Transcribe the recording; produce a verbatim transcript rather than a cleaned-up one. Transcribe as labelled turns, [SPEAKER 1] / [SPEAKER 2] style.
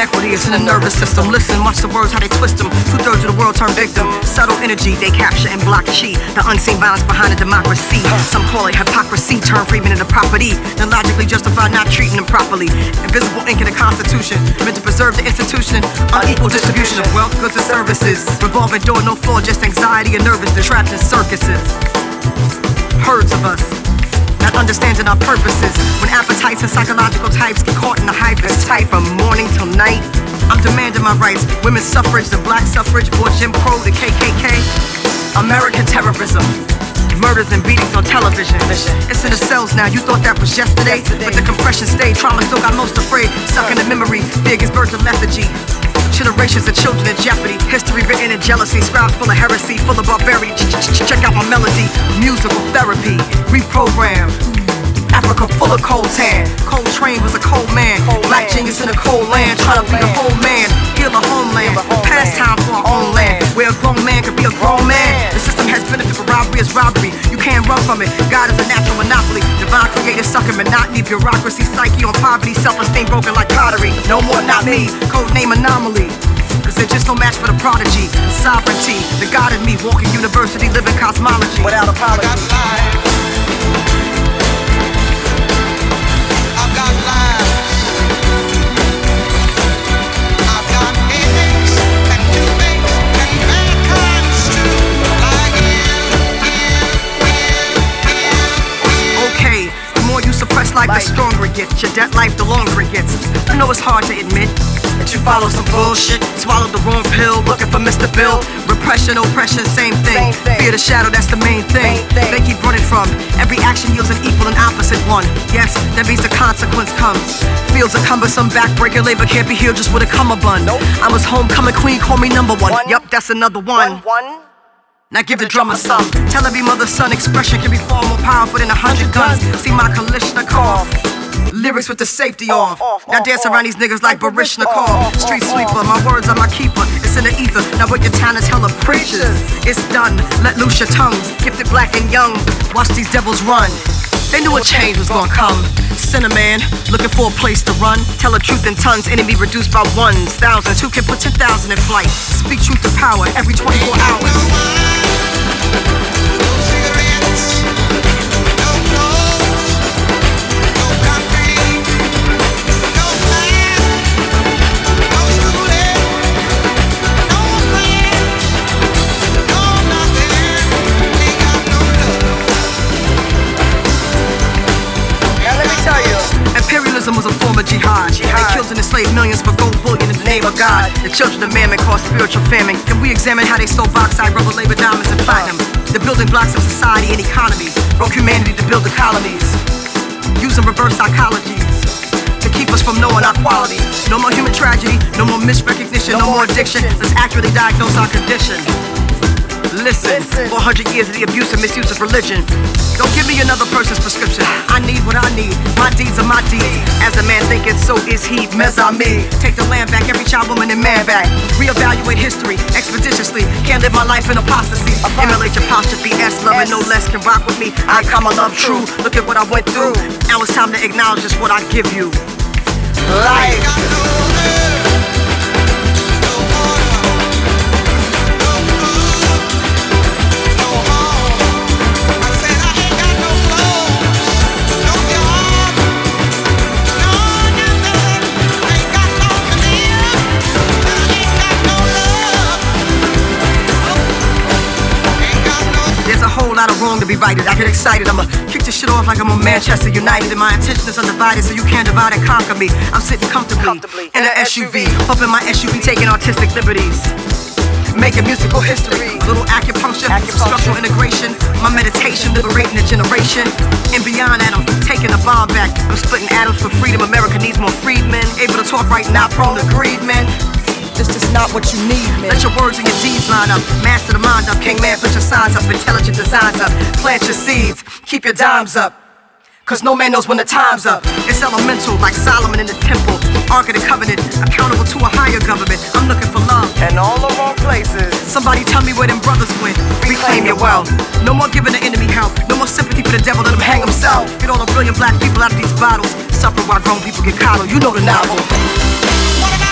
[SPEAKER 1] Inequity is in the nervous system. Listen, watch the words, how they twist them. Two-thirds of the world turn victim. Subtle energy, they capture and block chi. The unseen violence behind the democracy. Some call it hypocrisy, turn freemen into property. Then logically justify not treating them properly. Invisible ink in the Constitution, meant to preserve the institution. Unequal distribution of wealth, goods and services. Revolving door, no floor, just anxiety and nervousness. Trapped in circuses. Herds of us, not understanding our purposes. When appetites and psychological types get caught in the hype, it's tight from morning till night. I'm demanding my rights. Women's suffrage, the black suffrage, boy Jim Crow, the K K K. American terrorism, murders and beatings on television. It's in the cells now, you thought that was yesterday. But the compression stayed, trauma still got most afraid. Stuck in the memory, fear gives birth to lethargy. Generations of children in jeopardy. History written in jealousy. Scribes full of heresy, full of barbarity. Check out my melody. Musical therapy. Reprogram. Africa full of cold tan. Cold Train was a cold man. Black genius in a cold land. Trying to be a whole man. Heal a homeland. Pastime for our own land. Where a grown man could be a grown man. The system has benefit for robbery is robbery. You can't run from it. God is a natural monopoly. Divine creator sucking monotony. Bureaucracy, psyche on poverty. Self-esteem broken like pottery. No more, not me. Code name anomaly. Cause they're just no match for the prodigy. Sovereignty, the God in me. Walking university, living cosmology. Without apology. Life, the stronger it gets. Your debt life, the longer it gets. I know it's hard to admit that you follow some bullshit, swallowed the wrong pill, looking for Mister Bill. Repression, oppression, same thing. Same thing. Fear the shadow, that's the main thing. main thing. They keep running from. Every action yields an equal and opposite one. Yes, that means the consequence comes. Feels a cumbersome backbreaker, labor can't be healed just with a cummerbund. Nope. I was homecoming queen, call me number one. one. Yup, that's another one. one, one. Now give the drummer some. Tell every mother son expression can be far more powerful than a hundred guns. See my Kalishnikov. Lyrics with the safety off. Now dance around these niggas like Barishnikov. Street sweeper, my words are my keeper. It's in the ether. Now what your talents hella preachers. It's done. Let loose your tongues. Gifted black and young. Watch these devils run. They knew a change was gonna come. Sinner man, looking for a place to run. Tell the truth in tons, enemy reduced by ones, thousands. Who can put ten thousand in flight? Speak truth to power every twenty-four hours. Imperialism was a form of jihad. jihad. They killed and enslaved millions for gold bullion in the name of God. The children of mammon caused spiritual famine. Can we examine how they stole bauxite, rubber, labor, diamonds, and platinum? The building blocks of society and economy. Broke humanity to build the colonies. Using reverse psychologies to keep us from knowing our quality. No more human tragedy, no more misrecognition, no, no more addiction. Let's accurately diagnose our condition. Listen, four hundred years of the abuse and misuse of religion. Don't give me another person's prescription. I need what I need. My deeds are my deeds. As a man thinketh, so is he. Mes-a-me. Take the land back, every child, woman, and man back. Reevaluate history expeditiously. Can't live my life in apostasy. Emulate your apostrophe. S loving no less can rock with me. I come, I love true. Look at what I went through. Now it's time to acknowledge just what I give you. Life. Lot of wrong to be righted. I get excited. I'ma kick this shit off like I'm on Manchester United. And my attention is undivided, so you can't divide and conquer me. I'm sitting comfortably, comfortably in an S U V, up in my S U V, taking artistic liberties, making musical history. A little acupuncture, acupuncture. Structural integration, my meditation, liberating a generation. And beyond that, I'm taking the bomb back. I'm splitting atoms for freedom. America needs more freedmen, able to talk right, not prone to greed, man. This is not what you need, man. Let your words and your deeds line up. Master the mind up. King man, put your signs up. Intelligent designs up. Plant your seeds. Keep your dimes up. Cause no man knows when the time's up. It's elemental, like Solomon in the temple. Ark of the covenant, accountable to a higher government. I'm looking for love. And all the wrong places. Somebody tell me where them brothers went. Reclaim your wealth. No more giving the enemy help. No more sympathy for the devil, let him hang himself. Get all the brilliant black people out of these bottles. Suffer while grown people get coddled. You know the novel.